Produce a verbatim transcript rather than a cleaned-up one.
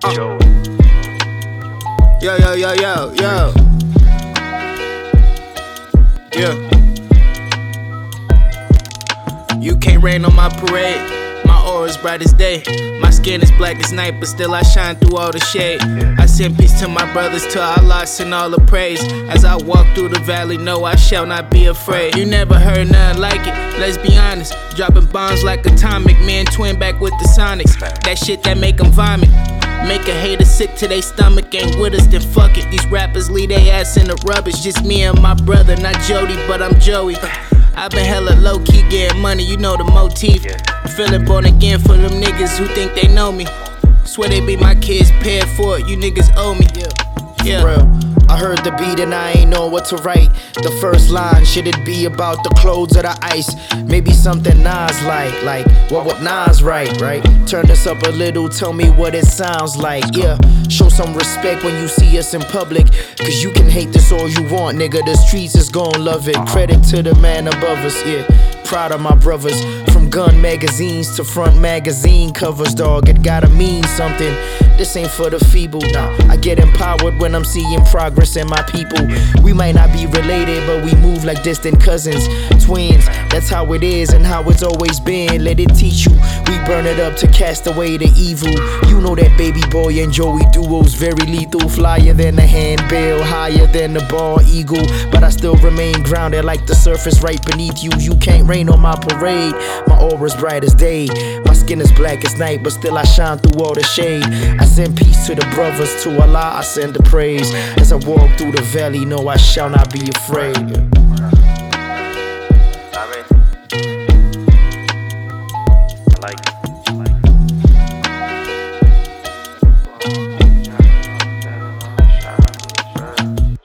Joey. Yo, yo, yo, yo, yo. Yeah. You can't rain on my parade. My aura's bright as day. My skin is black as night, but still I shine through all the shade. I send peace to my brothers, to Allah, send all the praise. As I walk through the valley, no, I shall not be afraid. You never heard nothing like it, let's be honest. Dropping bombs like atomic, man, twin back with the Sonics. That shit that make them vomit. Make a hater sick to their stomach, ain't with us, then fuck it. These rappers leave their ass in the rubbish. Just me and my brother, not Jody, but I'm Joey. I've been hella low-key getting money, you know the motif. Feeling born again for them niggas who think they know me. Swear they be my kids, paid for it, you niggas owe me. Yeah. Real. I heard the beat and I ain't know what to write. The first line, should it be about the clothes or the ice? Maybe something Nas like, like what would Nas write, right? Turn this up a little, tell me what it sounds like, yeah. Show some respect when you see us in public, cause you can hate this all you want, nigga. The streets is gon' love it. Credit to the man above us, yeah. Proud of my brothers. From gun magazines to front magazine covers, dog, it gotta mean something. This ain't for the feeble, nah. I get empowered when I'm seeing progress in my people. We might not be related, but we move like distant cousins, twins. That's how it is and how it's always been. Let it teach you. We burn it up to cast away the evil. You know that Baby Boy and Joey duo's very lethal. Flyer than the handbill, higher than the bald eagle. But I still remain grounded like the surface right beneath you. You can't rain on my parade. My aura's bright as day. My skin is black as night, but still I shine through all the shade. I send peace to the brothers, to Allah I send the praise. As I walk through the valley, no, I shall not be afraid.